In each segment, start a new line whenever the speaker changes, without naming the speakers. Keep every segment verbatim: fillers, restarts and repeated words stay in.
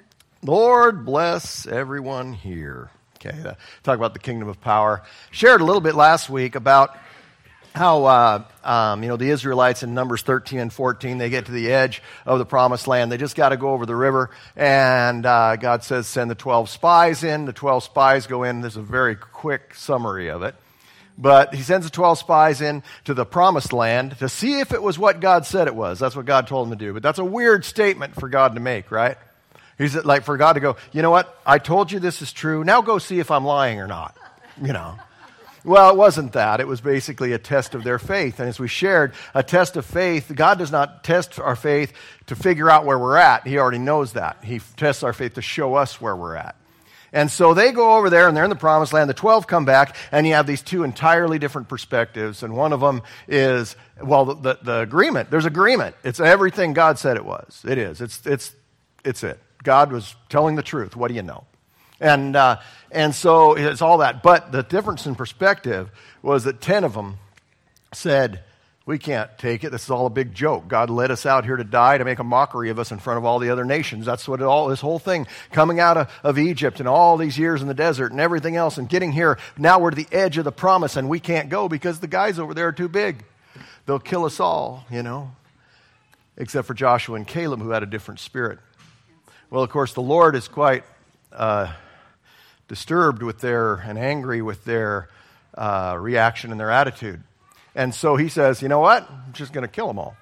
Lord bless everyone here. Okay, uh, talk about the kingdom of power. Shared a little bit last week about how, uh, um, you know, the Israelites in Numbers thirteen and fourteen, they get to the edge of the promised land. They just got to go over the river, and uh, God says, send the twelve spies in. The twelve spies go in. There's a very quick summary of it. But he sends the twelve spies in to the promised land to see if it was what God said it was. That's what God told them to do. But that's a weird statement for God to make, right? He's like for God to go, you know what? I told you this is true. Now go see if I'm lying or not. You know. Well, it wasn't that. It was basically a test of their faith. And as we shared, a test of faith, God does not test our faith to figure out where we're at. He already knows that. He tests our faith to show us where we're at. And so they go over there, and they're in the promised land. The twelve come back, and you have these two entirely different perspectives. And one of them is, well, the, the, the agreement. There's agreement. It's everything God said it was. It is. It's it's it's it. God was telling the truth. What do you know? And uh, and so it's all that. But the difference in perspective was that ten of them said, we can't take it. This is all a big joke. God led us out here to die, to make a mockery of us in front of all the other nations. That's what it all, this whole thing, coming out of, of Egypt and all these years in the desert and everything else and getting here. Now we're to the edge of the promise and we can't go because the guys over there are too big. They'll kill us all, you know, except for Joshua and Caleb, who had a different spirit. Well, of course, the Lord is quite uh, disturbed with their, and angry with their uh, reaction and their attitude. And so he says, you know what? I'm just going to kill them all.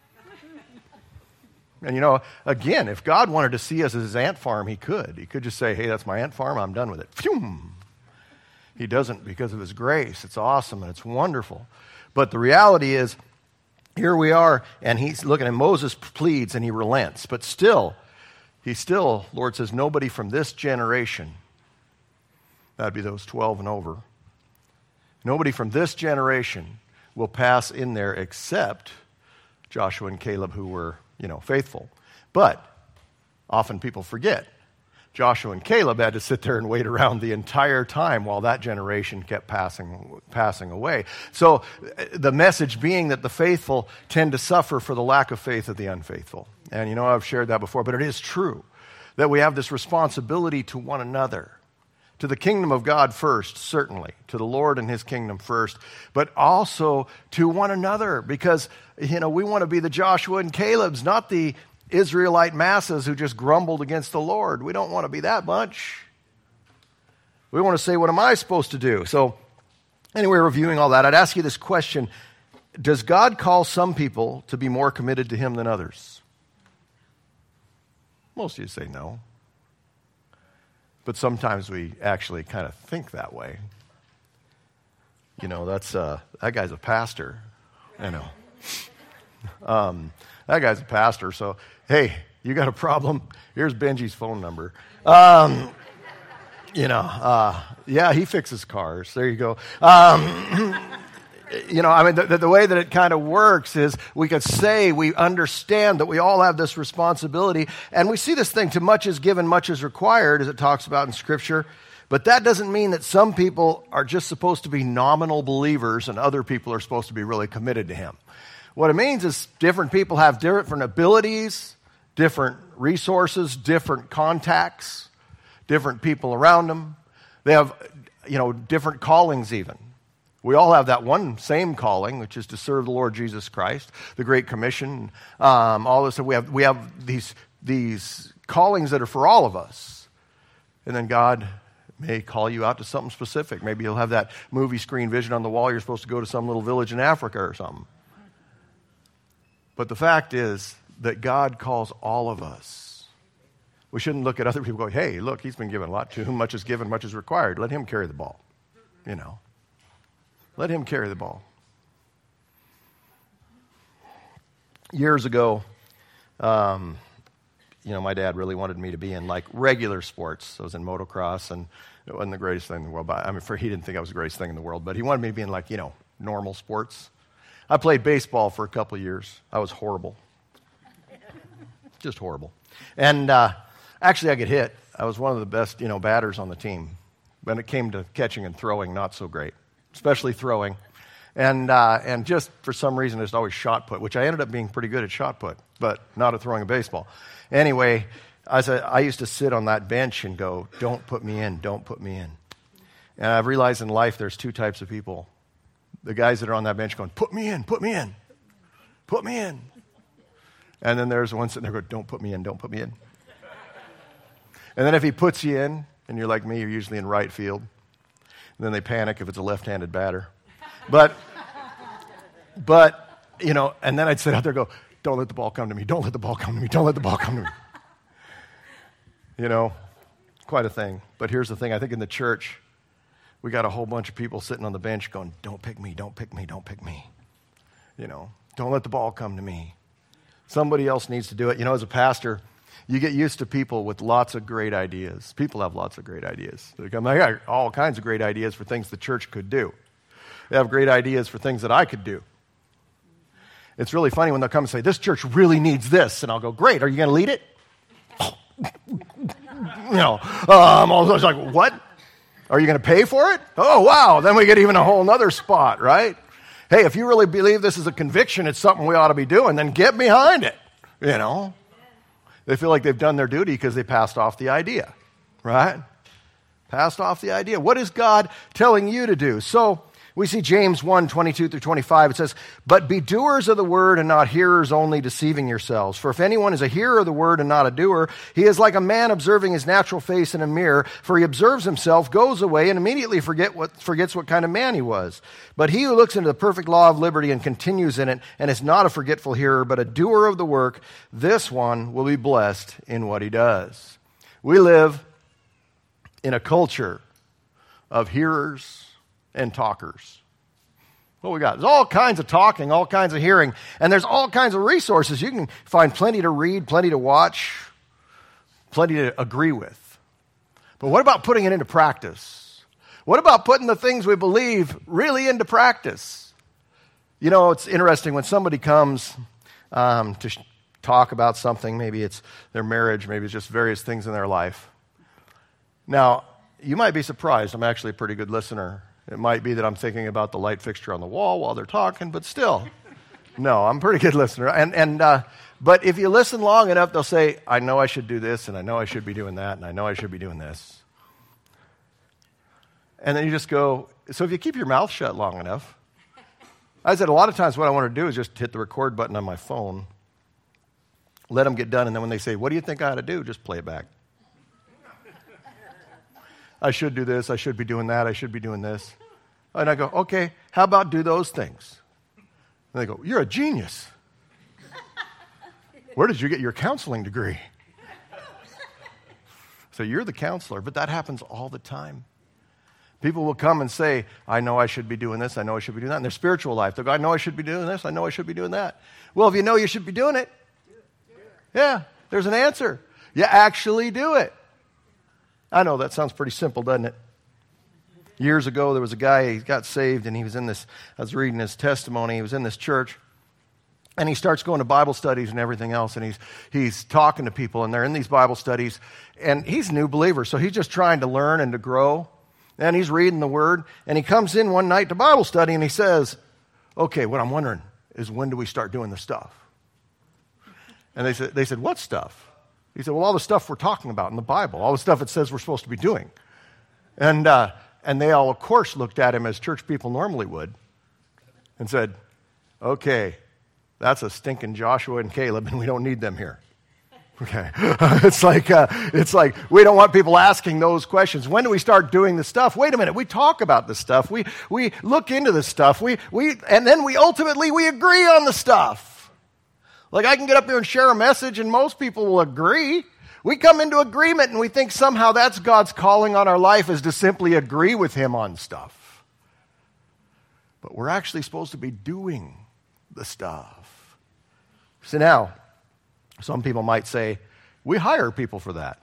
And you know, again, if God wanted to see us as his ant farm, he could. He could just say, hey, that's my ant farm. I'm done with it. Phew! He doesn't because of his grace. It's awesome and it's wonderful. But the reality is, here we are, and he's looking at Moses pleads and he relents. But still, he still, Lord says, nobody from this generation, that'd be those twelve and over, nobody from this generation will pass in there except Joshua and Caleb, who were, you know, faithful. But often people forget. Joshua and Caleb had to sit there and wait around the entire time while that generation kept passing passing away. So the message being that the faithful tend to suffer for the lack of faith of the unfaithful. And you know, I've shared that before, but it is true that we have this responsibility to one another. To the kingdom of God first, certainly. To the Lord and his kingdom first. But also to one another. Because, you know, we want to be the Joshua and Calebs, not the Israelite masses who just grumbled against the Lord. We don't want to be that bunch. We want to say, what am I supposed to do? So, anyway, reviewing all that, I'd ask you this question. Does God call some people to be more committed to him than others? Most of you say no. But sometimes we actually kind of think that way. You know, that's uh, that guy's a pastor. I know. Um, that guy's a pastor. So, hey, you got a problem? Here's Benji's phone number. Um, you know, uh, yeah, he fixes cars. There you go. Um, You know, I mean, the, the way that it kind of works is we could say we understand that we all have this responsibility, and we see this thing, to much is given, much is required, as it talks about in Scripture, but that doesn't mean that some people are just supposed to be nominal believers and other people are supposed to be really committed to him. What it means is different people have different abilities, different resources, different contacts, different people around them. They have, you know, different callings even. We all have that one same calling, which is to serve the Lord Jesus Christ, the Great Commission, um, all this. We have we have these these callings that are for all of us, and then God may call you out to something specific. Maybe you'll have that movie screen vision on the wall. You're supposed to go to some little village in Africa or something. But the fact is that God calls all of us. We shouldn't look at other people going, "Hey, look, he's been given a lot. To whom much is given, much is required. Let him carry the ball." You know. Let him carry the ball. Years ago, um, you know, my dad really wanted me to be in like regular sports. I was in motocross, and it wasn't the greatest thing in the world. But I mean, for, he didn't think I was the greatest thing in the world, but he wanted me to be in like, you know, normal sports. I played baseball for a couple of years. I was horrible. Just horrible. And uh, actually, I could hit. I was one of the best, you know, batters on the team. When it came to catching and throwing, not so great. Especially throwing, and uh, and just for some reason, it's always shot put, which I ended up being pretty good at shot put, but not at throwing a baseball. Anyway, I said, I used to sit on that bench and go, don't put me in, don't put me in. And I've realized in life there's two types of people. The guys that are on that bench going, put me in, put me in, put me in. And then there's one sitting there going, don't put me in, don't put me in. And then if he puts you in, and you're like me, you're usually in right field. And then they panic if it's a left-handed batter. But, but, you know, and then I'd sit out there and go, don't let the ball come to me, don't let the ball come to me, don't let the ball come to me. You know, quite a thing. But here's the thing. I think in the church, we got a whole bunch of people sitting on the bench going, don't pick me, don't pick me, don't pick me. You know, don't let the ball come to me. Somebody else needs to do it. You know, as a pastor, you get used to people with lots of great ideas. People have lots of great ideas. They come, I got all kinds of great ideas for things the church could do. They have great ideas for things that I could do. It's really funny when they'll come and say, this church really needs this. And I'll go, great, are you going to lead it? You know, um, I was like, what? Are you going to pay for it? Oh, wow. Then we get even a whole nother spot, right? Hey, if you really believe this is a conviction, it's something we ought to be doing, then get behind it, you know. They feel like they've done their duty because they passed off the idea, right? Passed off the idea. What is God telling you to do? So we see James one, twenty-two through twenty-five. It says, but be doers of the word and not hearers only, deceiving yourselves. For if anyone is a hearer of the word and not a doer, he is like a man observing his natural face in a mirror. For he observes himself, goes away, and immediately forget what, forgets what kind of man he was. But he who looks into the perfect law of liberty and continues in it, and is not a forgetful hearer, but a doer of the work, this one will be blessed in what he does. We live in a culture of hearers and talkers. What we got? There's all kinds of talking, all kinds of hearing, and there's all kinds of resources. You can find plenty to read, plenty to watch, plenty to agree with. But what about putting it into practice? What about putting the things we believe really into practice? You know, it's interesting when somebody comes um, to sh- talk about something, maybe it's their marriage, maybe it's just various things in their life. Now, you might be surprised. I'm actually a pretty good listener. It might be that I'm thinking about the light fixture on the wall while they're talking, but still, no, I'm a pretty good listener. And and uh, but if you listen long enough, they'll say, I know I should do this, and I know I should be doing that, and I know I should be doing this. And then you just go, so if you keep your mouth shut long enough, I said a lot of times what I want to do is just hit the record button on my phone, let them get done, and then when they say, what do you think I ought to do? Just play it back. I should do this, I should be doing that, I should be doing this. And I go, okay, how about do those things? And they go, you're a genius. Where did you get your counseling degree? So you're the counselor, but that happens all the time. People will come and say, I know I should be doing this, I know I should be doing that. In their spiritual life, they'll go, I know I should be doing this, I know I should be doing that. Well, if you know you should be doing it, yeah, there's an answer. You actually do it. I know that sounds pretty simple, doesn't it? Years ago, there was a guy, he got saved, and he was in this, I was reading his testimony, he was in this church, and he starts going to Bible studies and everything else, and he's he's talking to people, and they're in these Bible studies, and he's a new believer, so he's just trying to learn and to grow, and he's reading the Word, and he comes in one night to Bible study, and he says, okay, what I'm wondering is when do we start doing the stuff? And they said, they said, what stuff? He said, well, all the stuff we're talking about in the Bible, all the stuff it says we're supposed to be doing. And uh, and they all, of course, looked at him as church people normally would and said, okay, that's a stinking Joshua and Caleb, and we don't need them here. Okay. it's like uh, it's like we don't want people asking those questions. When do we start doing the stuff? Wait a minute, we talk about the stuff. We we look into the stuff. We we and then we ultimately we agree on the stuff. Like I can get up here and share a message and most people will agree. We come into agreement and we think somehow that's God's calling on our life is to simply agree with Him on stuff. But we're actually supposed to be doing the stuff. So now, some people might say, we hire people for that.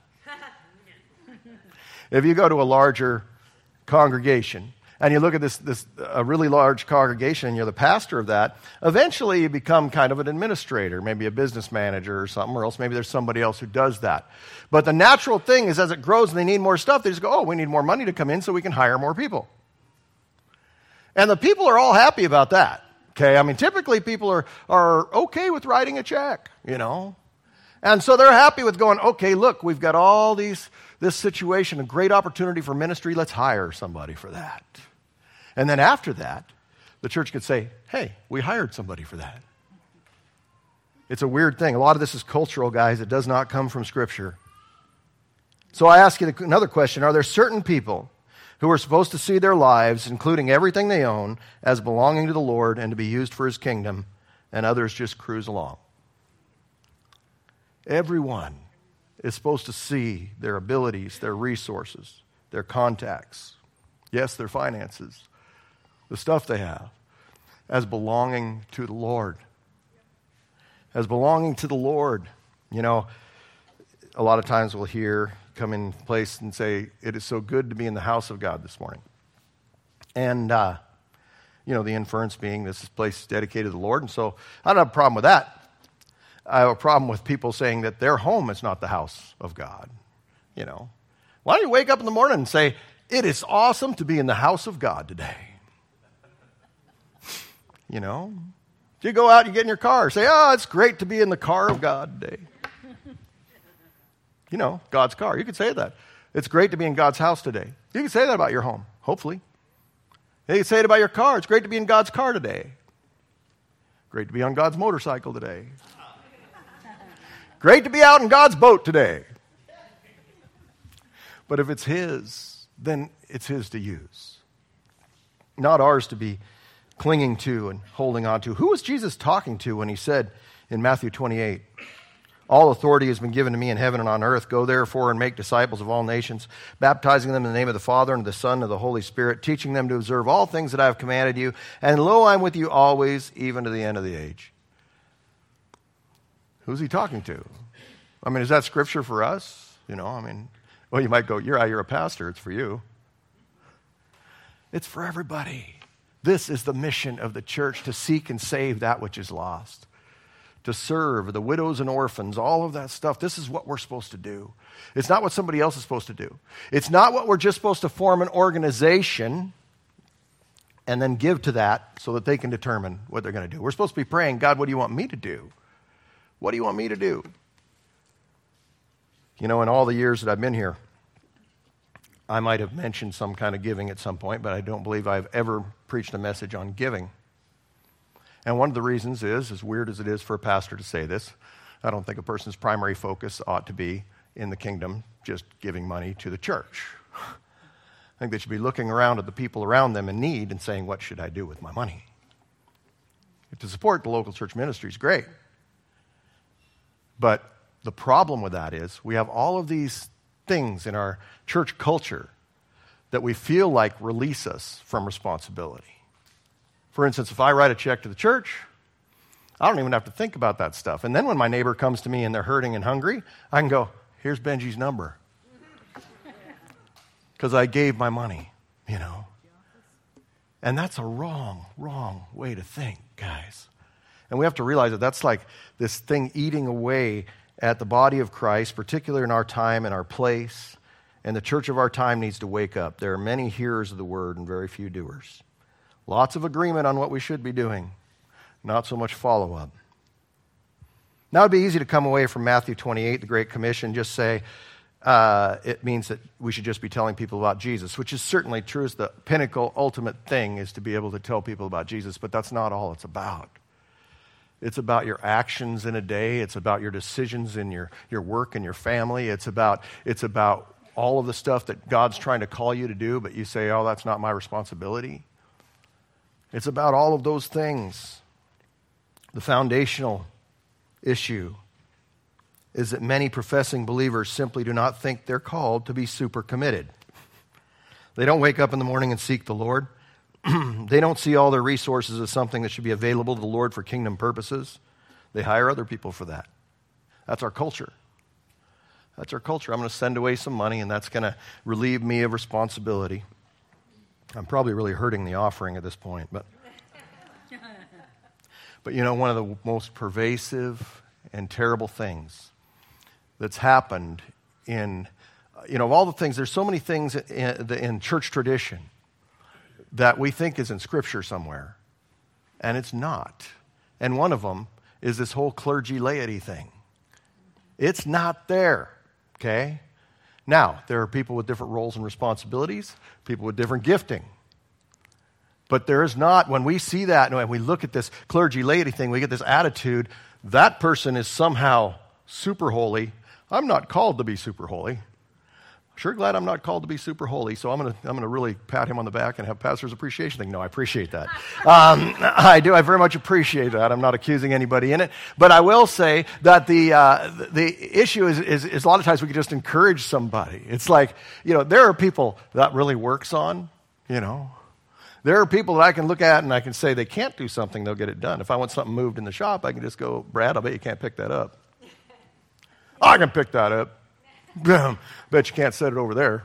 If you go to a larger congregation, and you look at this, this a really large congregation, and you're the pastor of that, eventually you become kind of an administrator, maybe a business manager or something, or else maybe there's somebody else who does that. But the natural thing is as it grows and they need more stuff, they just go, oh, we need more money to come in so we can hire more people. And the people are all happy about that. Okay, I mean, typically people are, are okay with writing a check, you know. And so they're happy with going, okay, look, we've got all these, this situation, a great opportunity for ministry. Let's hire somebody for that. And then after that, the church could say, hey, we hired somebody for that. It's a weird thing. A lot of this is cultural, guys. It does not come from Scripture. So I ask you another question. Are there certain people who are supposed to see their lives, including everything they own, as belonging to the Lord and to be used for His kingdom, and others just cruise along? Everyone is supposed to see their abilities, their resources, their contacts, yes, their finances, the stuff they have, as belonging to the Lord. As belonging to the Lord. You know, a lot of times we'll hear, come in place and say, it is so good to be in the house of God this morning. And, uh, you know, the inference being this place is dedicated to the Lord, and so I don't have a problem with that. I have a problem with people saying that their home is not the house of God. You know, why don't you wake up in the morning and say, it is awesome to be in the house of God today? You know, you go out, you get in your car, say, oh, it's great to be in the car of God today. You know, God's car. You could say that. It's great to be in God's house today. You can say that about your home, hopefully. You can say it about your car. It's great to be in God's car today. Great to be on God's motorcycle today. Great to be out in God's boat today. But if it's His, then it's His to use. Not ours to be clinging to and holding on to. Who was Jesus talking to when He said in Matthew twenty-eight, all authority has been given to me in heaven and on earth. Go therefore and make disciples of all nations, baptizing them in the name of the Father and of the Son and of the Holy Spirit, teaching them to observe all things that I have commanded you. And lo, I'm with you always, even to the end of the age. Who's He talking to? I mean, is that Scripture for us? You know, I mean, well, you might go, you're, you're a pastor. It's for you. It's for everybody. This is the mission of the church, to seek and save that which is lost. To serve the widows and orphans, all of that stuff. This is what we're supposed to do. It's not what somebody else is supposed to do. It's not what we're just supposed to form an organization and then give to that so that they can determine what they're going to do. We're supposed to be praying, God, what do you want me to do? What do you want me to do? You know, in all the years that I've been here, I might have mentioned some kind of giving at some point, but I don't believe I've ever preached a message on giving. And one of the reasons is, as weird as it is for a pastor to say this, I don't think a person's primary focus ought to be in the kingdom just giving money to the church. I think they should be looking around at the people around them in need and saying, what should I do with my money? To support the local church ministry is great. But the problem with that is we have all of these things in our church culture that we feel like release us from responsibility. For instance, if I write a check to the church, I don't even have to think about that stuff. And then when my neighbor comes to me and they're hurting and hungry, I can go, here's Benji's number. Because I gave my money, you know. And that's a wrong, wrong way to think, guys. And we have to realize that that's like this thing eating away at the body of Christ, particularly in our time and our place. And the church of our time needs to wake up. There are many hearers of the word and very few doers. Lots of agreement on what we should be doing, not so much follow-up. Now, it'd be easy to come away from Matthew twenty-eight, the Great Commission, just say uh, it means that we should just be telling people about Jesus, which is certainly true. As the pinnacle, ultimate thing is to be able to tell people about Jesus, but that's not all it's about. It's about your actions in a day. It's about your decisions in your, your work and your family. It's about, it's about all of the stuff that God's trying to call you to do, but you say, oh, that's not my responsibility. It's about all of those things. The foundational issue is that many professing believers simply do not think they're called to be super committed. They don't wake up in the morning and seek the Lord. They don't see all their resources as something that should be available to the Lord for kingdom purposes. They hire other people for that. That's our culture. That's our culture. I'm going to send away some money, and that's going to relieve me of responsibility. I'm probably really hurting the offering at this point, but but you know, one of the most pervasive and terrible things that's happened in, you know, of all the things, there's so many things in, in church tradition that we think is in Scripture somewhere, and it's not. And one of them is this whole clergy laity thing. It's not there, okay? Now, there are people with different roles and responsibilities, people with different gifting. But there is not, when we see that, and when we look at this clergy laity thing, we get this attitude, that person is somehow super holy. I'm not called to be super holy. Sure glad I'm not called to be super holy, so I'm going to I'm going to really pat him on the back and have pastor's appreciation thing. No, I appreciate that. Um, I do. I very much appreciate that. I'm not accusing anybody in it. But I will say that the uh, the issue is, is, is a lot of times we can just encourage somebody. It's like, you know, there are people that really works on, you know. There are people that I can look at and I can say they can't do something, they'll get it done. If I want something moved in the shop, I can just go, Brad, I bet you can't pick that up. I can pick that up. Bet you can't set it over there.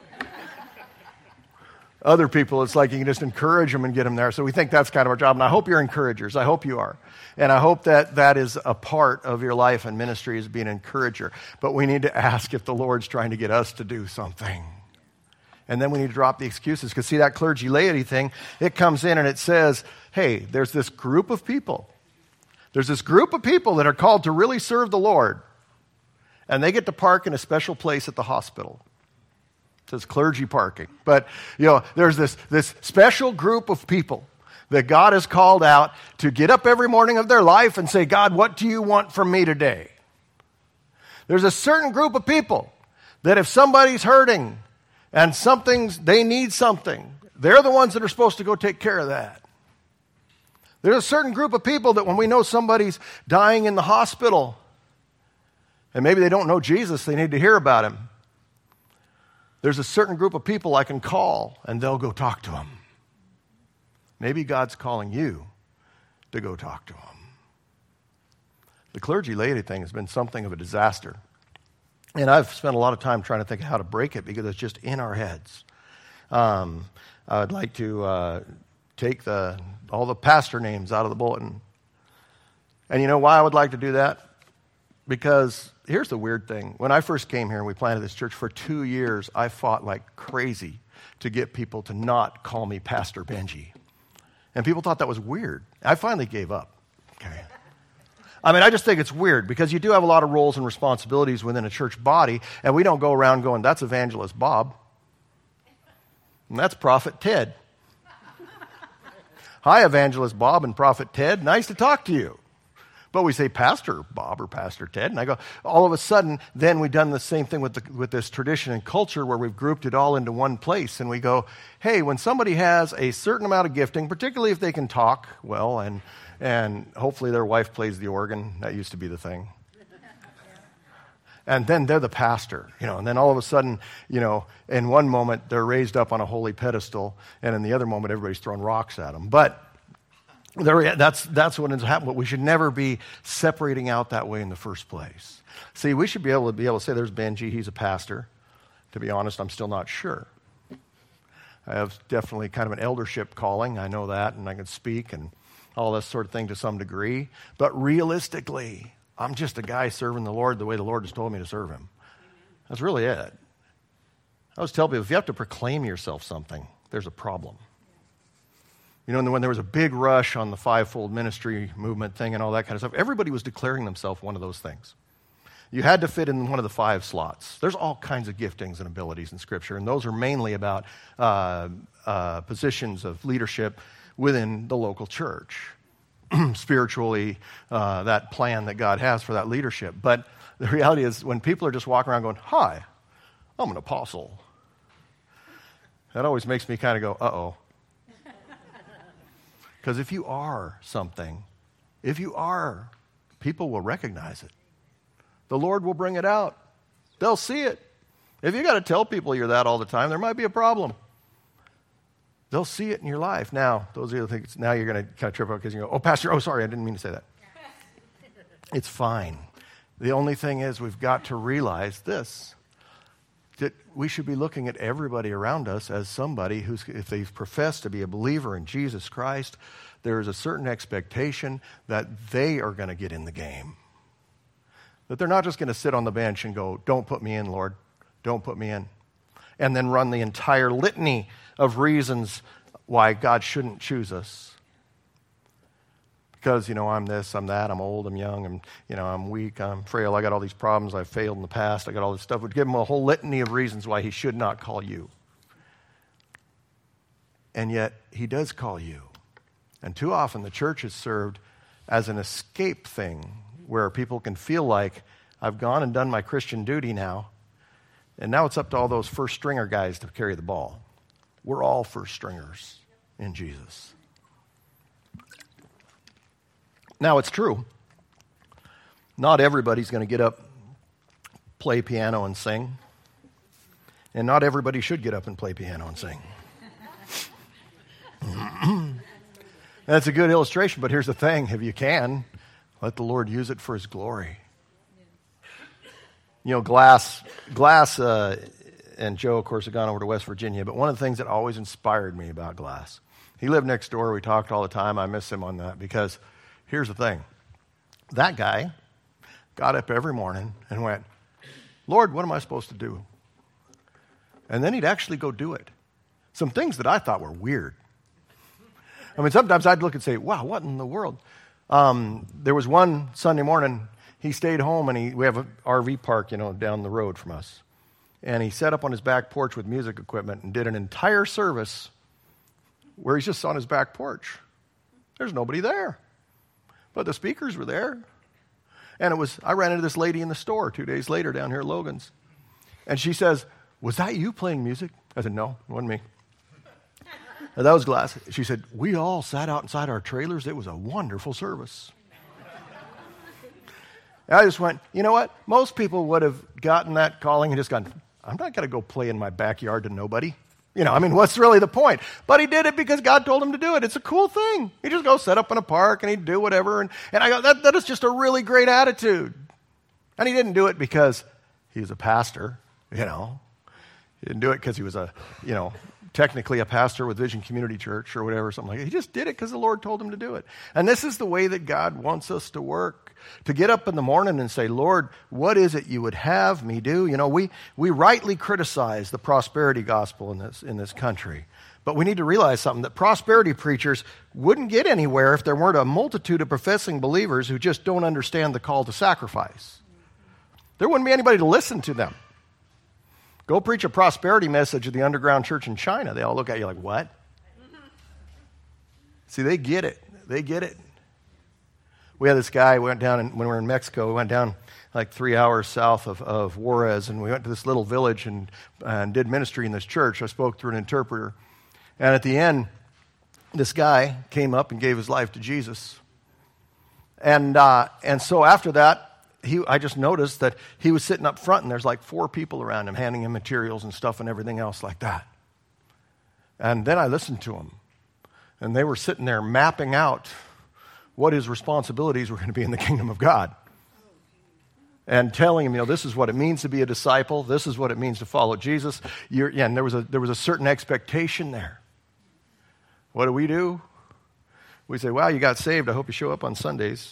Other people, it's like you can just encourage them and get them there. So we think that's kind of our job. And I hope you're encouragers. I hope you are. And I hope that that is a part of your life and ministry is being an encourager. But we need to ask if the Lord's trying to get us to do something. And then we need to drop the excuses. Because see, that clergy laity thing, it comes in and it says, hey, there's this group of people. There's this group of people that are called to really serve the Lord. And they get to park in a special place at the hospital. It says clergy parking. But, you know, there's this, this special group of people that God has called out to get up every morning of their life and say, God, what do you want from me today? There's a certain group of people that if somebody's hurting and something's, they need something, they're the ones that are supposed to go take care of that. There's a certain group of people that when we know somebody's dying in the hospital, and maybe they don't know Jesus, they need to hear about him. There's a certain group of people I can call, and they'll go talk to him. Maybe God's calling you to go talk to him. The clergy laity thing has been something of a disaster. And I've spent a lot of time trying to think of how to break it because it's just in our heads. Um, I'd like to uh, take the all the pastor names out of the bulletin. And you know why I would like to do that? Because here's the weird thing. When I first came here and we planted this church, for two years, I fought like crazy to get people to not call me Pastor Benji. And people thought that was weird. I finally gave up. Okay. I mean, I just think it's weird because you do have a lot of roles and responsibilities within a church body, and we don't go around going, that's Evangelist Bob. And that's Prophet Ted. Hi, Evangelist Bob and Prophet Ted. Nice to talk to you. But we say Pastor Bob or Pastor Ted, and I go, all of a sudden, then we've done the same thing with the, with this tradition and culture where we've grouped it all into one place, and we go, hey, when somebody has a certain amount of gifting, particularly if they can talk well, and and hopefully their wife plays the organ, that used to be the thing, and then they're the pastor, you know, and then all of a sudden, you know, in one moment they're raised up on a holy pedestal, and in the other moment everybody's throwing rocks at them, but There, that's, that's what has happened. But we should never be separating out that way in the first place. See, we should be able to be able to say, there's Benji, he's a pastor. To be honest, I'm still not sure. I have definitely kind of an eldership calling. I know that, and I can speak and all this sort of thing to some degree. But realistically, I'm just a guy serving the Lord the way the Lord has told me to serve him. That's really it. I always tell people, if you have to proclaim yourself something, there's a problem. You know, when there was a big rush on the fivefold ministry movement thing and all that kind of stuff, everybody was declaring themselves one of those things. You had to fit in one of the five slots. There's all kinds of giftings and abilities in Scripture, and those are mainly about uh, uh, positions of leadership within the local church. Spiritually, uh, that plan that God has for that leadership. But the reality is, when people are just walking around going, hi, I'm an apostle, that always makes me kind of go, uh-oh. Because if you are something, if you are, people will recognize it. The Lord will bring it out. They'll see it. If you got to tell people you're that all the time, there might be a problem. They'll see it in your life. Now, those are the things, now you're going to kind of trip out because you go, oh, Pastor, oh, sorry, I didn't mean to say that. It's fine. The only thing is we've got to realize this, that we should be looking at everybody around us as somebody who's, if they profess to be a believer in Jesus Christ, there is a certain expectation that they are going to get in the game. That they're not just going to sit on the bench and go, don't put me in, Lord, don't put me in. And then run the entire litany of reasons why God shouldn't choose us. because, you know, I'm this, I'm that, I'm old, I'm young, I'm, you know, I'm weak, I'm frail, I got all these problems, I've failed in the past, I got all this stuff, would give him a whole litany of reasons why he should not call you. And yet, he does call you. And too often, the church is served as an escape thing where people can feel like, I've gone and done my Christian duty now, and now it's up to all those first stringer guys to carry the ball. We're all first stringers in Jesus. Now, it's true. Not everybody's going to get up, play piano, and sing. And not everybody should get up and play piano and sing. That's a good illustration, but here's the thing. If you can, let the Lord use it for His glory. You know, Glass, Glass uh, and Joe, of course, have gone over to West Virginia, but one of the things that always inspired me about Glass, he lived next door. We talked all the time. I miss him on that because here's the thing. That guy got up every morning and went, Lord, what am I supposed to do? And then he'd actually go do it. Some things that I thought were weird. I mean, sometimes I'd look and say, wow, what in the world? Um, there was one Sunday morning, he stayed home, and he, we have an R V park, you know, down the road from us. And he sat up on his back porch with music equipment and did an entire service where he's just on his back porch. There's nobody there. But the speakers were there. And it was, I ran into this lady in the store two days later down here at Logan's. And she says, was that you playing music? I said, no, it wasn't me. And that was Glass. She said, we all sat out inside our trailers. It was a wonderful service. And I just went, you know what? Most people would have gotten that calling and just gone, I'm not going to go play in my backyard to nobody. You know, I mean, what's really the point? But he did it because God told him to do it. It's a cool thing. He just go set up in a park and he'd do whatever. And, and I go, that, that is just a really great attitude. And he didn't do it because he was a pastor, you know. He didn't do it because he was a, you know, technically a pastor with Vision Community Church or whatever, something like that. He just did it because the Lord told him to do it. And this is the way that God wants us to work. To get up in the morning and say, Lord, what is it you would have me do? You know, we, we rightly criticize the prosperity gospel in this, in this country. But we need to realize something, that prosperity preachers wouldn't get anywhere if there weren't a multitude of professing believers who just don't understand the call to sacrifice. There wouldn't be anybody to listen to them. Go preach a prosperity message at the underground church in China. They all look at you like, what? See, they get it. They get it. We had this guy, we went down, and when we were in Mexico, we went down like three hours south of, of Juarez, and we went to this little village and, and did ministry in this church. I spoke through an interpreter. And at the end, this guy came up and gave his life to Jesus. And uh, and so after that, he, I just noticed that he was sitting up front, and there's like four people around him, handing him materials and stuff and everything else like that. And then I listened to him, and they were sitting there mapping out what his responsibilities were going to be in the kingdom of God. And telling him, you know, this is what it means to be a disciple. This is what it means to follow Jesus. You're, yeah, and there was a there was a certain expectation there. What do we do? We say, wow, you got saved. I hope you show up on Sundays.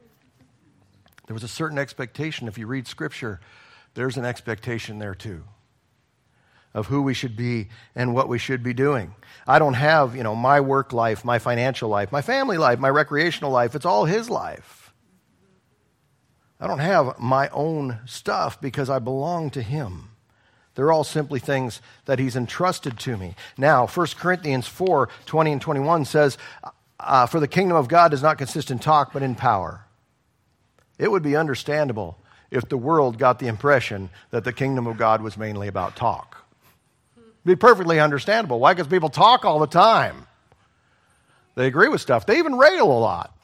There was a certain expectation. If you read Scripture, there's an expectation there too of who we should be and what we should be doing. I don't have, you know, my work life, my financial life, my family life, my recreational life. It's all His life. I don't have my own stuff because I belong to Him. They're all simply things that He's entrusted to me. Now, First Corinthians four, twenty and twenty-one says, uh, for the kingdom of God does not consist in talk, but in power. It would be understandable if the world got the impression that the kingdom of God was mainly about talk. It'd be perfectly understandable. Why? Because people talk all the time. They agree with stuff. They even rail a lot.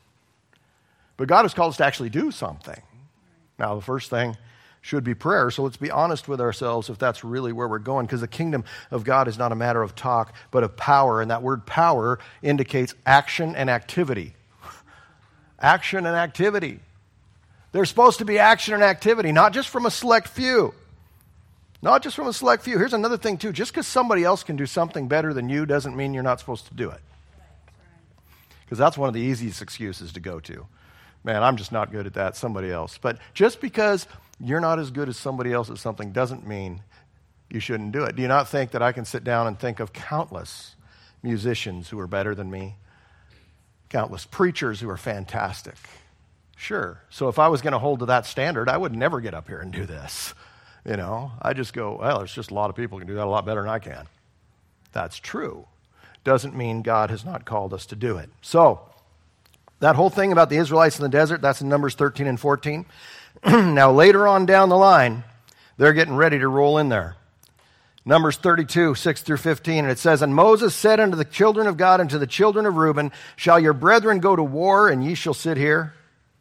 But God has called us to actually do something. Now, the first thing should be prayer. So let's be honest with ourselves if that's really where we're going, because the kingdom of God is not a matter of talk, but of power. And that word power indicates action and activity. Action and activity. There's supposed to be action and activity, not just from a select few. Not just from a select few. Here's another thing, too. Just because somebody else can do something better than you doesn't mean you're not supposed to do it. Because that's one of the easiest excuses to go to. Man, I'm just not good at that, somebody else. But just because you're not as good as somebody else at something doesn't mean you shouldn't do it. Do you not think that I can sit down and think of countless musicians who are better than me? Countless preachers who are fantastic. Sure. So if I was going to hold to that standard, I would never get up here and do this. You know, I just go, well, there's just a lot of people who can do that a lot better than I can. That's true. Doesn't mean God has not called us to do it. So, that whole thing about the Israelites in the desert, that's in Numbers thirteen and fourteen. Now, later on down the line, they're getting ready to roll in there. Numbers thirty-two, six through fifteen, and it says, And Moses said unto the children of God and to the children of Reuben, Shall your brethren go to war, and ye shall sit here?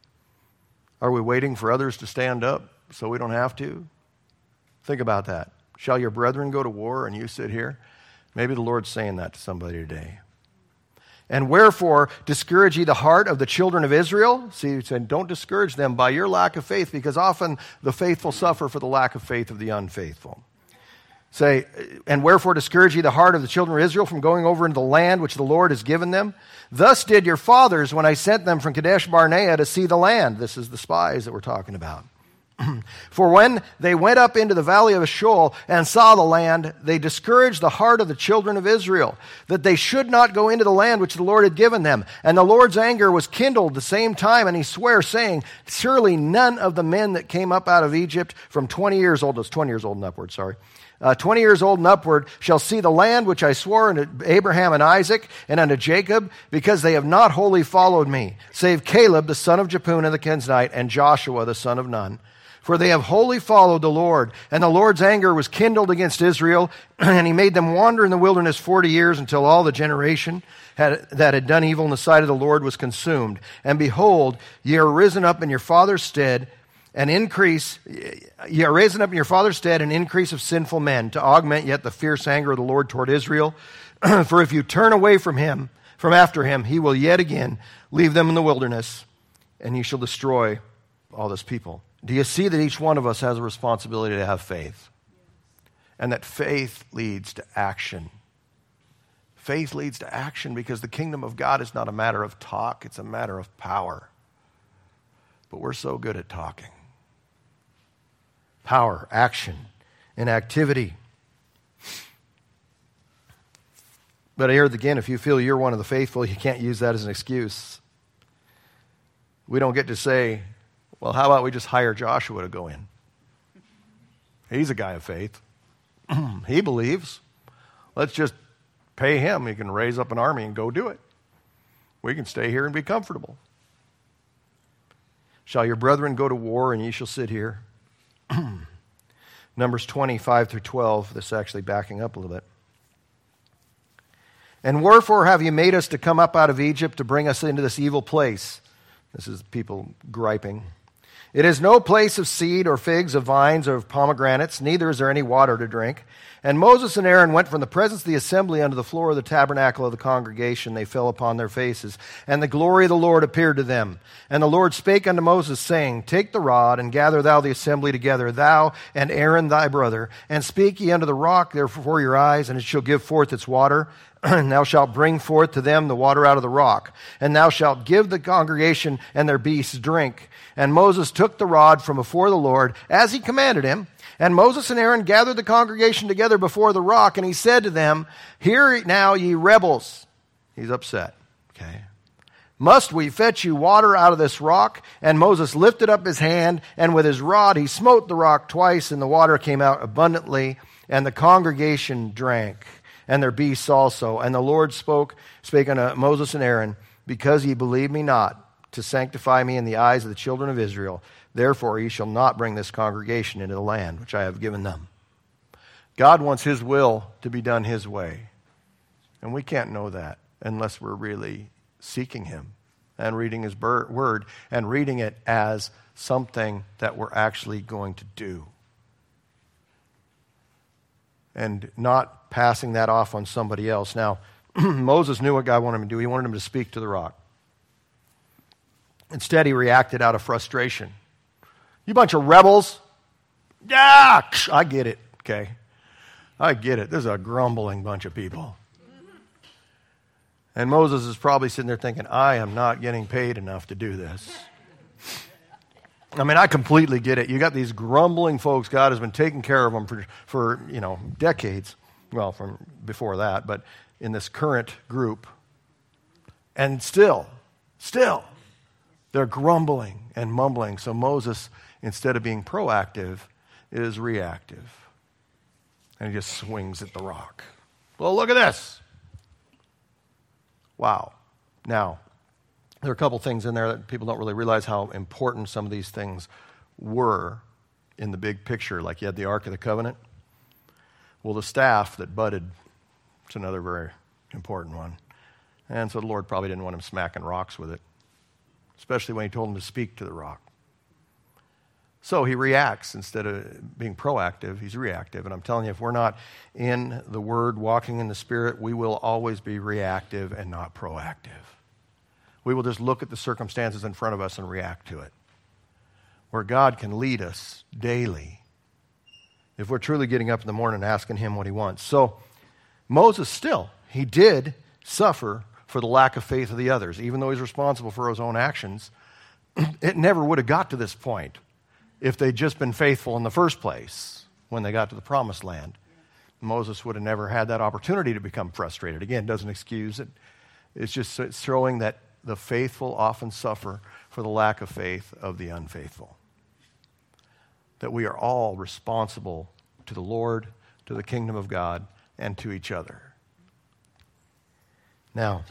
Are we waiting for others to stand up so we don't have to? Think about that. Shall your brethren go to war, and you sit here? Maybe the Lord's saying that to somebody today. And wherefore discourage ye the heart of the children of Israel? See, he said, don't discourage them by your lack of faith, because often the faithful suffer for the lack of faith of the unfaithful. Say, and wherefore discourage ye the heart of the children of Israel from going over into the land which the Lord has given them? Thus did your fathers when I sent them from Kadesh Barnea to see the land. This is the spies that we're talking about. For when they went up into the valley of Eshcol and saw the land, they discouraged the heart of the children of Israel, that they should not go into the land which the Lord had given them. And the Lord's anger was kindled the same time, and he sware, saying, Surely none of the men that came up out of Egypt from twenty years old, was twenty years old and upward, sorry, Uh, twenty years old and upward, shall see the land which I swore unto Abraham and Isaac and unto Jacob, because they have not wholly followed me, save Caleb the son of Jephunneh the Kenizzite and Joshua the son of Nun. For they have wholly followed the Lord, and the Lord's anger was kindled against Israel, and he made them wander in the wilderness forty years until all the generation had, that had done evil in the sight of the Lord was consumed. And behold, ye are risen up in your father's stead, an increase, ye are risen up in your father's stead an increase of sinful men, to augment yet the fierce anger of the Lord toward Israel. For if you turn away from him, from after him, he will yet again leave them in the wilderness, and ye shall destroy all this people. Do you see that each one of us has a responsibility to have faith? And that faith leads to action. Faith leads to action because the kingdom of God is not a matter of talk, it's a matter of power. But we're so good at talking. Power, action, and activity. But here again, if you feel you're one of the faithful, you can't use that as an excuse. We don't get to say, well, how about we just hire Joshua to go in? He's a guy of faith. He believes. Let's just pay him. He can raise up an army and go do it. We can stay here and be comfortable. Shall your brethren go to war, and ye shall sit here? Numbers twenty-five through twelve. This is actually backing up a little bit. And wherefore have ye made us to come up out of Egypt to bring us into this evil place? This is people griping. It is no place of seed or figs, of vines, or of pomegranates, neither is there any water to drink. And Moses and Aaron went from the presence of the assembly unto the floor of the tabernacle of the congregation. They fell upon their faces. And the glory of the Lord appeared to them. And the Lord spake unto Moses, saying, Take the rod, and gather thou the assembly together, thou and Aaron thy brother, and speak ye unto the rock there before your eyes, and it shall give forth its water. And thou shalt bring forth to them the water out of the rock. And thou shalt give the congregation and their beasts drink. And Moses took the rod from before the Lord, as he commanded him. And Moses and Aaron gathered the congregation together before the rock, and he said to them, Hear now, ye rebels. He's upset. Okay. Must we fetch you water out of this rock? And Moses lifted up his hand, and with his rod he smote the rock twice, and the water came out abundantly, and the congregation drank, and their beasts also. And the Lord spoke, spake unto Moses and Aaron, Because ye believe me not, to sanctify me in the eyes of the children of Israel, therefore ye shall not bring this congregation into the land which I have given them. God wants his will to be done his way. And we can't know that unless we're really seeking him and reading his word and reading it as something that we're actually going to do. And not passing that off on somebody else. Now, Moses knew what God wanted him to do. He wanted him to speak to the rock. Instead, he reacted out of frustration. You bunch of rebels. Yeah, I get it, okay? I get it. This is a grumbling bunch of people. And Moses is probably sitting there thinking, I am not getting paid enough to do this. I mean, I completely get it. You got these grumbling folks. God has been taking care of them for, for you know, decades. Well, from before that, but in this current group. And still, Still, they're grumbling and mumbling. So Moses, instead of being proactive, is reactive. And he just swings at the rock. Well, look at this. Wow. Now, there are a couple things in there that people don't really realize how important some of these things were in the big picture. Like you had the Ark of the Covenant. Well, the staff that budded, it's another very important one. And so the Lord probably didn't want him smacking rocks with it, especially when he told him to speak to the rock. So he reacts instead of being proactive, he's reactive. And I'm telling you, if we're not in the Word, walking in the Spirit, we will always be reactive and not proactive. We will just look at the circumstances in front of us and react to it. Where God can lead us daily if we're truly getting up in the morning and asking him what he wants. So Moses still, he did suffer for the lack of faith of the others. Even though he's responsible for his own actions, it never would have got to this point if they'd just been faithful in the first place when they got to the promised land. Moses would have never had that opportunity to become frustrated. Again, doesn't excuse it. It's just it's showing that the faithful often suffer for the lack of faith of the unfaithful. That we are all responsible to the Lord, to the kingdom of God, and to each other. Now,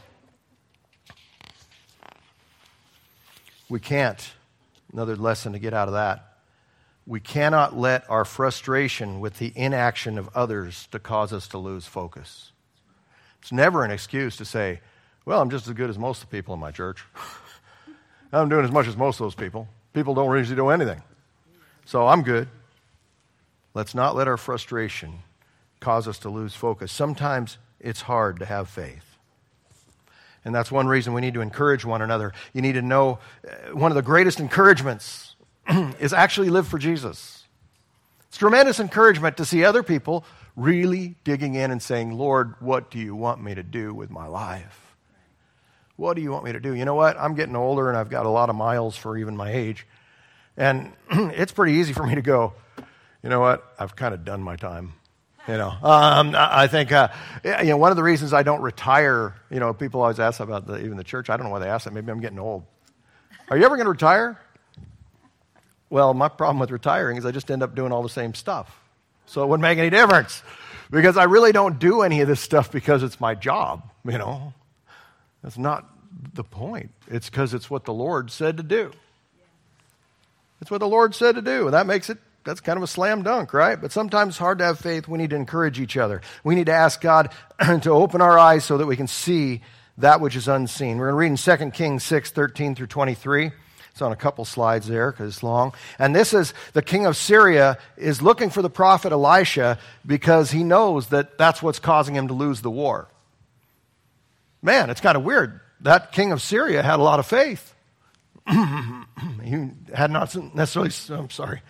we can't, another lesson to get out of that, we cannot let our frustration with the inaction of others to cause us to lose focus. It's never an excuse to say, well, I'm just as good as most of the people in my church. I'm doing as much as most of those people. People don't usually do anything. So I'm good. Let's not let our frustration cause us to lose focus. Sometimes it's hard to have faith. And that's one reason we need to encourage one another. You need to know uh, one of the greatest encouragements is actually live for Jesus. It's tremendous encouragement to see other people really digging in and saying, Lord, what do you want me to do with my life? What do you want me to do? You know what? I'm getting older and I've got a lot of miles for even my age. And it's pretty easy for me to go, you know what? I've kind of done my time. You know, um, I think, uh, you know, one of the reasons I don't retire, you know, people always ask about the, even the church. I don't know why they ask that. Maybe I'm getting old. Are you ever going to retire? Well, my problem with retiring is I just end up doing all the same stuff. So it wouldn't make any difference because I really don't do any of this stuff because it's my job, you know. That's not the point. It's because it's what the Lord said to do. It's what the Lord said to do, and that makes it, that's kind of a slam dunk, right? But sometimes it's hard to have faith. We need to encourage each other. We need to ask God to open our eyes so that we can see that which is unseen. We're going to read in Second Kings six, thirteen through twenty-three. It's on a couple slides there because it's long. And this is the king of Syria is looking for the prophet Elisha because he knows that that's what's causing him to lose the war. Man, it's kind of weird. That king of Syria had a lot of faith. He had not necessarily, I'm sorry.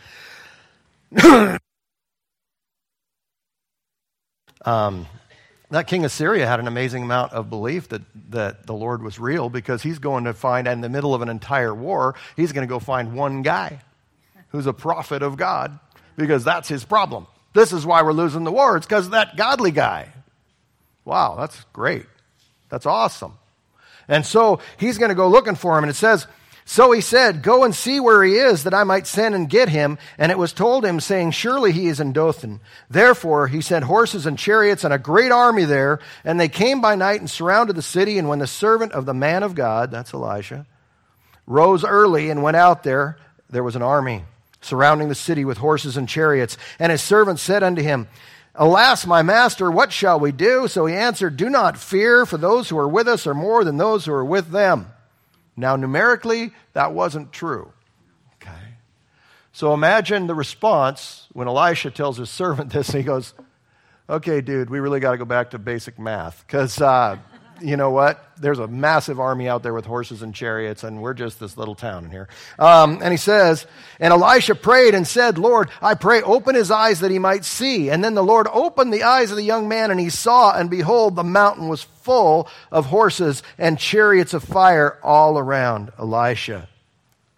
um, that king of Syria had an amazing amount of belief that, that the Lord was real because he's going to find, in the middle of an entire war, he's going to go find one guy who's a prophet of God because that's his problem. This is why we're losing the war. It's because of that godly guy. Wow, that's great. That's awesome. And so he's going to go looking for him. And it says, so he said, go and see where he is, that I might send and get him. And it was told him, saying, surely he is in Dothan. Therefore he sent horses and chariots and a great army there. And they came by night and surrounded the city. And when the servant of the man of God, that's Elisha, rose early and went out there, there was an army surrounding the city with horses and chariots. And his servant said unto him, alas, my master, what shall we do? So he answered, do not fear, for those who are with us are more than those who are with them. Now, numerically, that wasn't true. Okay. So imagine the response when Elisha tells his servant this. He goes, okay, dude, we really got to go back to basic math because, uh, you know what? There's a massive army out there with horses and chariots, and we're just this little town in here. Um, and he says, and Elisha prayed and said, Lord, I pray, open his eyes that he might see. And then the Lord opened the eyes of the young man, and he saw, and behold, the mountain was full of horses and chariots of fire all around Elisha.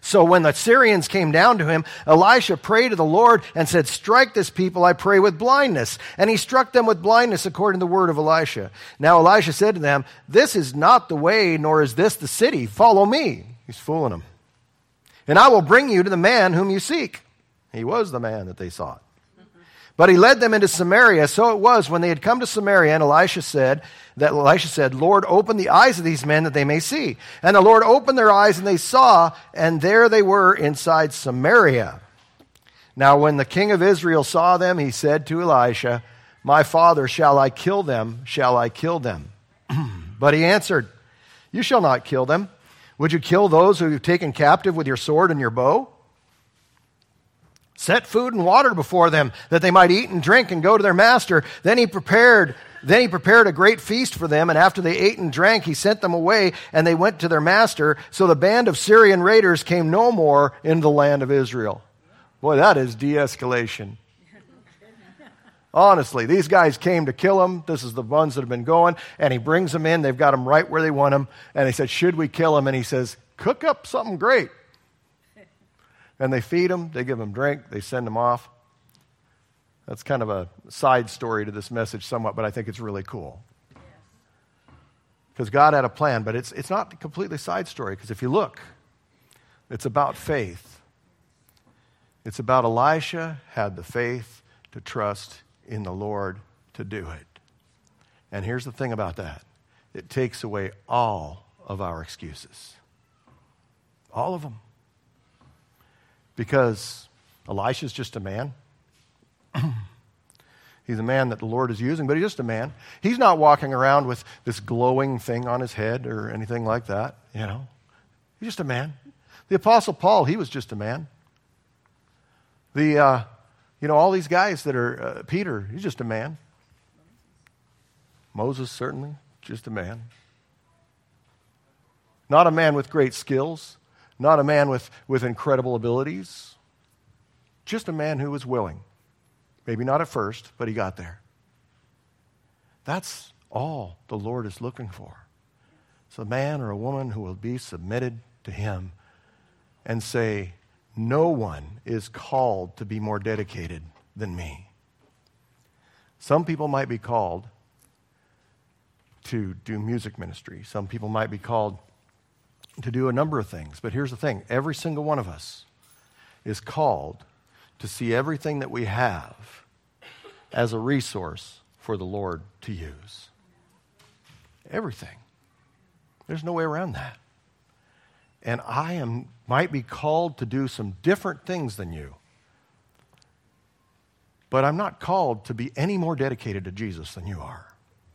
So when the Syrians came down to him, Elisha prayed to the Lord and said, strike this people, I pray, with blindness. And he struck them with blindness according to the word of Elisha. Now Elisha said to them, this is not the way, nor is this the city. Follow me. He's fooling them. And I will bring you to the man whom you seek. He was the man that they sought. But he led them into Samaria. So it was when they had come to Samaria, and Elisha said, that Elisha said, Lord, open the eyes of these men that they may see. And the Lord opened their eyes, and they saw, and there they were inside Samaria. Now when the king of Israel saw them, he said to Elisha, my father, shall I kill them? Shall I kill them? But he answered, you shall not kill them. Would you kill those who you've taken captive with your sword and your bow? Set food and water before them, that they might eat and drink and go to their master. Then he prepared, then he prepared a great feast for them, and after they ate and drank, he sent them away, and they went to their master. So the band of Syrian raiders came no more into the land of Israel. Boy, that is de-escalation. Honestly, these guys came to kill him. This is the ones that have been going, and he brings them in. They've got them right where they want them, and he said, should we kill him? And he says, cook up something great. And they feed them, they give them drink, they send them off. That's kind of a side story to this message somewhat, but I think it's really cool. Because God had a plan, but it's, it's not a completely side story, because if you look, it's about faith. It's about Elisha had the faith to trust in the Lord to do it. And here's the thing about that. It takes away all of our excuses. All of them. Because Elisha's just a man. He's a man that the Lord is using, but he's just a man. He's not walking around with this glowing thing on his head or anything like that, you know. He's just a man. The Apostle Paul, he was just a man. The, uh, you know, all these guys that are, uh, Peter, he's just a man. Moses, certainly, just a man. Not a man with great skills. Not a man with, with incredible abilities. Just a man who was willing. Maybe not at first, but he got there. That's all the Lord is looking for. It's a man or a woman who will be submitted to him and say, no one is called to be more dedicated than me. Some people might be called to do music ministry. Some people might be called to do a number of things. But here's the thing. Every single one of us is called to see everything that we have as a resource for the Lord to use. Everything. There's no way around that. And I am might be called to do some different things than you. But I'm not called to be any more dedicated to Jesus than you are.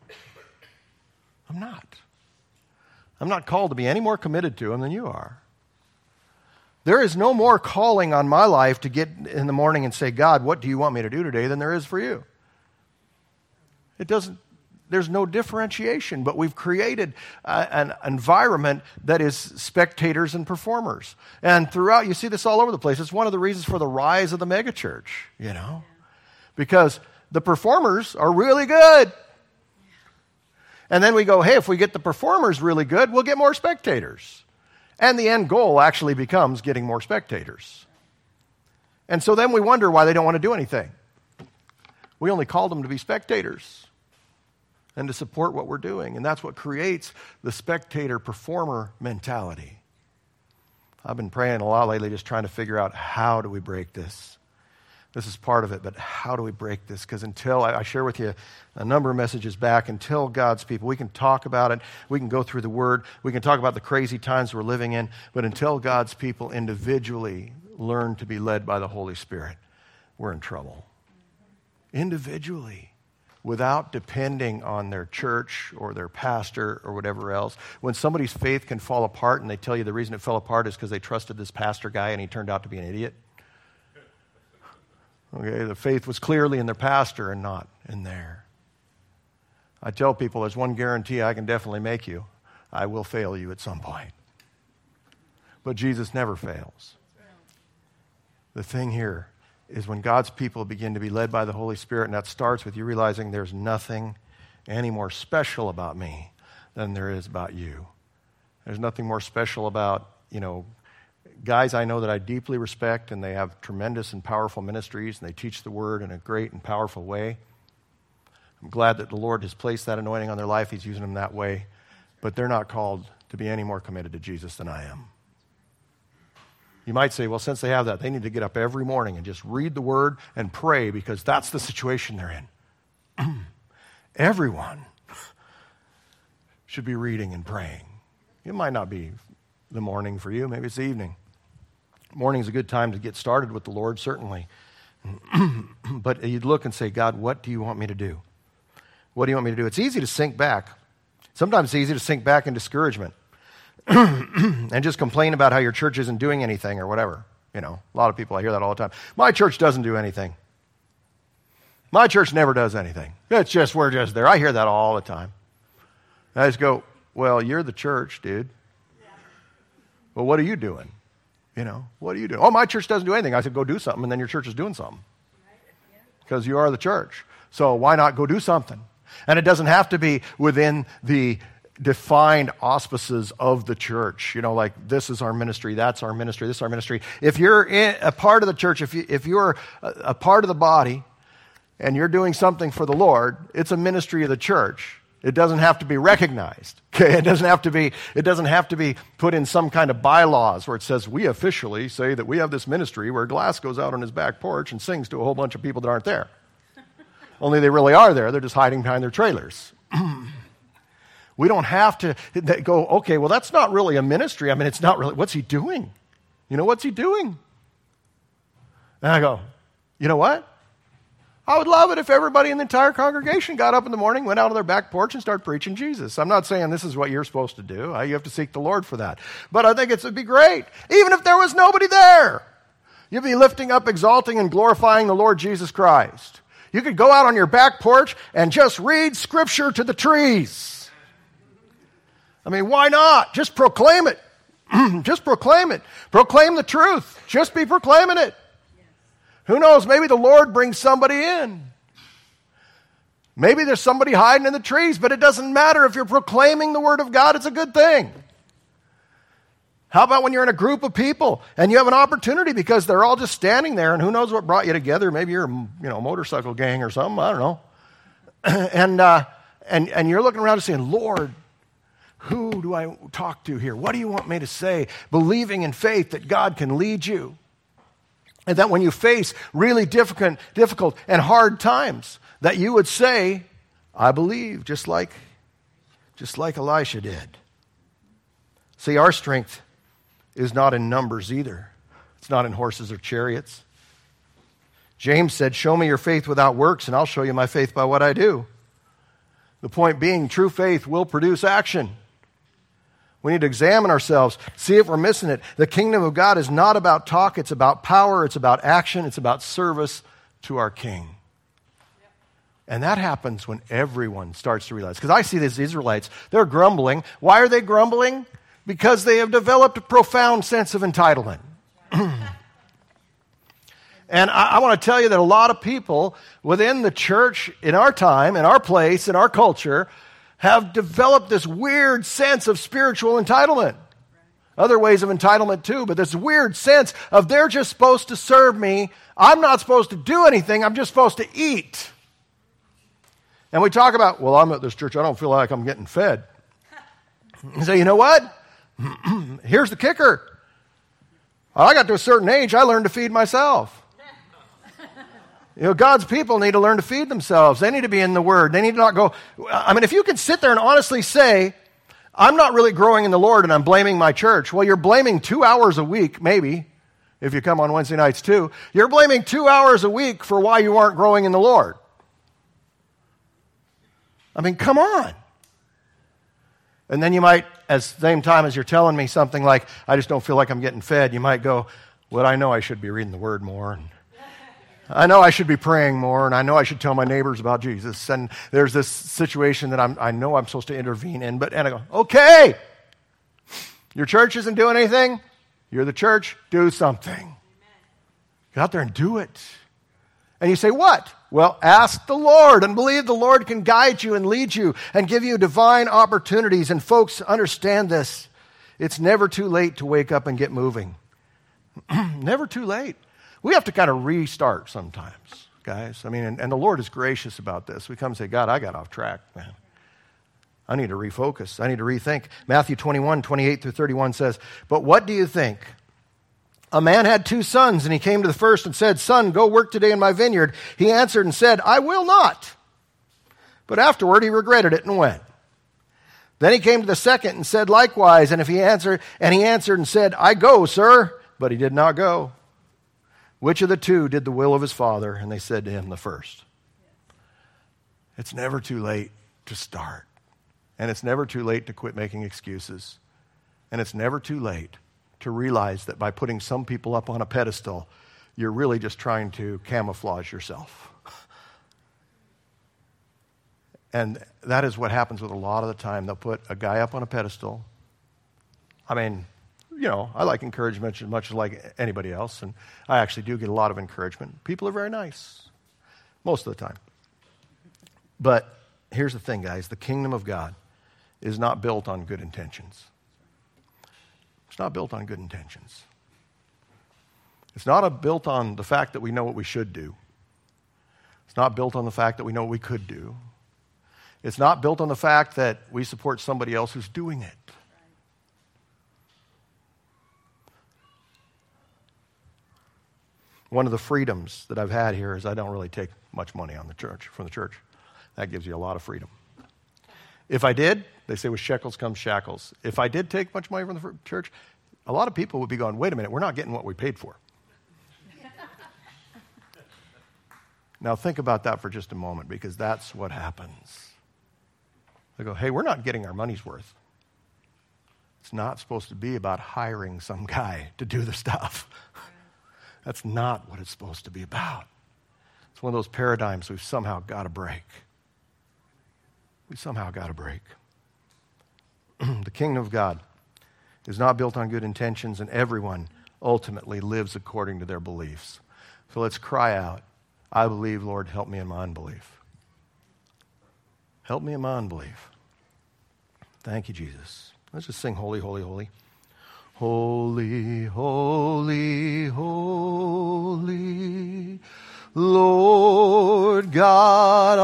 I'm not. I'm not called to be any more committed to him than you are. There is no more calling on my life to get in the morning and say, God, what do you want me to do today than there is for you. It doesn't, there's no differentiation, but we've created uh, an environment that is spectators and performers. And throughout, you see this all over the place. It's one of the reasons for the rise of the megachurch, you know, because the performers are really good. And then we go, hey, if we get the performers really good, we'll get more spectators. And the end goal actually becomes getting more spectators. And so then we wonder why they don't want to do anything. We only called them to be spectators and to support what we're doing. And that's what creates the spectator-performer mentality. I've been praying a lot lately, just trying to figure out how do we break this. This is part of it, but how do we break this? Because until, I, I share with you a number of messages back, until God's people, we can talk about it, we can go through the Word, we can talk about the crazy times we're living in, but until God's people individually learn to be led by the Holy Spirit, we're in trouble. Individually, without depending on their church or their pastor or whatever else. When somebody's faith can fall apart and they tell you the reason it fell apart is because they trusted this pastor guy and he turned out to be an idiot. Okay, the faith was clearly in their pastor and not in there. I tell people there's one guarantee I can definitely make you. I will fail you at some point. But Jesus never fails. The thing here is when God's people begin to be led by the Holy Spirit, and that starts with you realizing there's nothing any more special about me than there is about you. There's nothing more special about, you know, guys I know that I deeply respect, and they have tremendous and powerful ministries, and they teach the word in a great and powerful way. I'm glad that the Lord has placed that anointing on their life. He's using them that way. But they're not called to be any more committed to Jesus than I am. You might say, well, since they have that, they need to get up every morning and just read the word and pray, because that's the situation they're in. Everyone should be reading and praying. It might not be the morning for you. Maybe it's the evening. Morning is a good time to get started with the Lord, certainly. But you'd look and say, God, what do you want me to do? What do you want me to do? It's easy to sink back. Sometimes it's easy to sink back in discouragement and just complain about how your church isn't doing anything or whatever. You know, a lot of people, I hear that all the time. My church doesn't do anything. My church never does anything. It's just, we're just there. I hear that all the time. And I just go, well, you're the church, dude. Well, what are you doing? You know, what are you doing? Oh, my church doesn't do anything. I said, go do something, and then your church is doing something. Because you are the church. So why not go do something? And it doesn't have to be within the defined auspices of the church. You know, like this is our ministry, that's our ministry, this is our ministry. If you're in a part of the church, if, you, if you're a, a part of the body and you're doing something for the Lord, it's a ministry of the church. It doesn't have to be recognized. Okay? It doesn't have to be, it doesn't have to be put in some kind of bylaws where it says we officially say that we have this ministry where Glass goes out on his back porch and sings to a whole bunch of people that aren't there. Only they really are there. They're just hiding behind their trailers. We don't have to go, okay, well, that's not really a ministry. I mean, it's not really, what's he doing? You know, what's he doing? And I go, you know what? I would love it if everybody in the entire congregation got up in the morning, went out on their back porch, and started preaching Jesus. I'm not saying this is what you're supposed to do. You have to seek the Lord for that. But I think it would be great. Even if there was nobody there, you'd be lifting up, exalting, and glorifying the Lord Jesus Christ. You could go out on your back porch and just read Scripture to the trees. I mean, why not? Just proclaim it. Just proclaim it. Proclaim the truth. Just be proclaiming it. Who knows? Maybe the Lord brings somebody in. Maybe there's somebody hiding in the trees, but it doesn't matter. If you're proclaiming the Word of God, it's a good thing. How about when you're in a group of people and you have an opportunity because they're all just standing there, and who knows what brought you together? Maybe you're a you know, motorcycle gang or something. I don't know. and, uh, and, and you're looking around and saying, Lord, who do I talk to here? What do you want me to say? Believing in faith that God can lead you. And that when you face really difficult, difficult and hard times, that you would say, I believe, just like, just like Elisha did. See, our strength is not in numbers either. It's not in horses or chariots. James said, show me your faith without works, and I'll show you my faith by what I do. The point being, true faith will produce action. We need to examine ourselves, see if we're missing it. The kingdom of God is not about talk, it's about power, it's about action, it's about service to our King. And that happens when everyone starts to realize. Because I see these Israelites, they're grumbling. Why are they grumbling? Because they have developed a profound sense of entitlement. And I, I want to tell you that a lot of people within the church, in our time, in our place, in our culture, have developed this weird sense of spiritual entitlement. Other ways of entitlement too, but this weird sense of they're just supposed to serve me. I'm not supposed to do anything. I'm just supposed to eat. And we talk about, well, I'm at this church. I don't feel like I'm getting fed. You say, you know what? Here's the kicker. When I got to a certain age, I learned to feed myself. You know, God's people need to learn to feed themselves. They need to be in the Word. They need to not go, I mean, if you can sit there and honestly say, I'm not really growing in the Lord and I'm blaming my church. Well, you're blaming two hours a week, maybe, if you come on Wednesday nights too. You're blaming two hours a week for why you aren't growing in the Lord. I mean, come on. And then you might, at the same time as you're telling me something like, I just don't feel like I'm getting fed, you might go, well, I know I should be reading the Word more, and I know I should be praying more, and I know I should tell my neighbors about Jesus, and there's this situation that I'm, I know I'm supposed to intervene in, but, and I go, okay, your church isn't doing anything, you're the church, do something. Amen. Get out there and do it. And you say, what? Well, ask the Lord and believe the Lord can guide you and lead you and give you divine opportunities. And folks, understand this. It's never too late to wake up and get moving. Never too late. We have to kind of restart sometimes, guys. I mean, and, and the Lord is gracious about this. We come and say, God, I got off track, man. I need to refocus. I need to rethink. Matthew twenty-one, twenty-eight through thirty-one says, but what do you think? A man had two sons, and he came to the first and said, Son, go work today in my vineyard. He answered and said, I will not. But afterward he regretted it and went. Then he came to the second and said likewise, and if he answered, and he answered and said, I go, sir. But he did not go. Which of the two did the will of his father? And they said to him, the first. It's never too late to start. And it's never too late to quit making excuses. And it's never too late to realize that by putting some people up on a pedestal, you're really just trying to camouflage yourself. And that is what happens with a lot of the time. They'll put a guy up on a pedestal. I mean, you know, I like encouragement as much as like anybody else, and I actually do get a lot of encouragement. People are very nice, most of the time. But here's the thing, guys. The kingdom of God is not built on good intentions. It's not built on good intentions. It's not a, built on the fact that we know what we should do. It's not built on the fact that we know what we could do. It's not built on the fact that we support somebody else who's doing it. One of the freedoms that I've had here is I don't really take much money on the church, from the church. That gives you a lot of freedom. If I did, they say with shekels comes shackles. If I did take much money from the church, a lot of people would be going, wait a minute, we're not getting what we paid for. Now think about that for just a moment, because that's what happens. They go, hey, we're not getting our money's worth. It's not supposed to be about hiring some guy to do the stuff. That's not what it's supposed to be about. It's one of those paradigms we've somehow got to break. We somehow got to break. The kingdom of God is not built on good intentions, and everyone ultimately lives according to their beliefs. So let's cry out, I believe, Lord, help me in my unbelief. Help me in my unbelief. Thank you, Jesus. Let's just sing holy, holy, holy. Holy, holy, holy, Lord God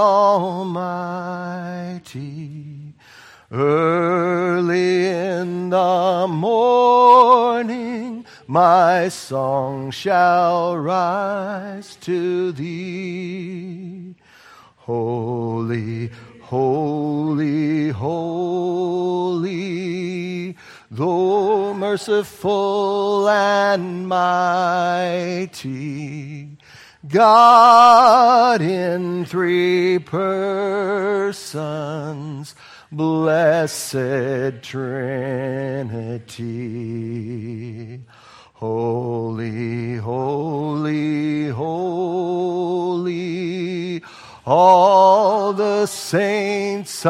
Almighty. Early in the morning my song shall rise to thee. Holy, holy, holy, though merciful and mighty, God in three persons, blessed Trinity. Holy, holy, holy, all the saints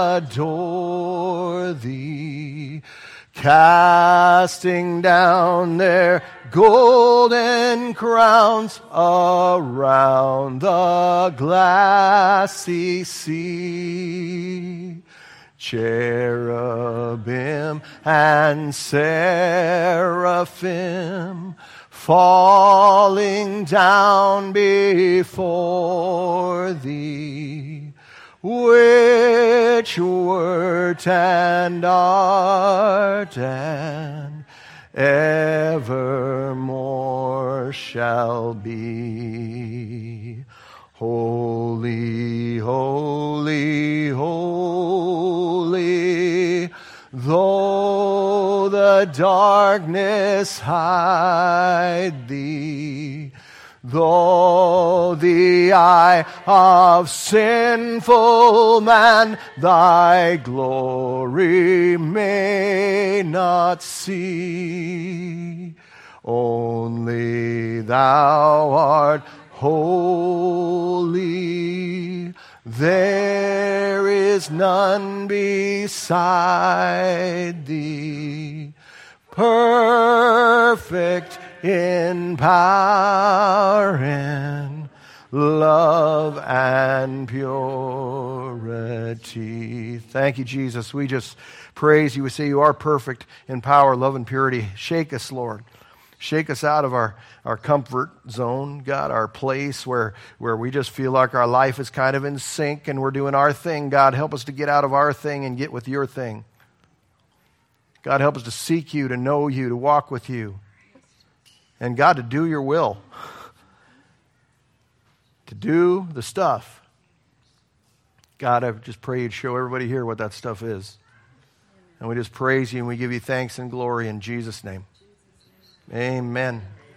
adore thee, casting down their golden crowns around the glassy sea. Cherubim and seraphim falling down before thee, which wert and art and evermore shall be. Holy, holy, holy, though the darkness hide thee, though the eye of sinful man thy glory may not see, only thou art holy, there is none beside thee, perfect in power and love and purity. Thank you, Jesus. We just praise you. We say you are perfect in power, love, and purity. Shake us, Lord. Shake us out of our, our comfort zone, God, our place where, where we just feel like our life is kind of in sync and we're doing our thing. God, help us to get out of our thing and get with your thing. God, help us to seek you, to know you, to walk with you. And God, to do your will. To do the stuff. God, I just pray you'd show everybody here what that stuff is. And we just praise you and we give you thanks and glory in Jesus' name. Amen.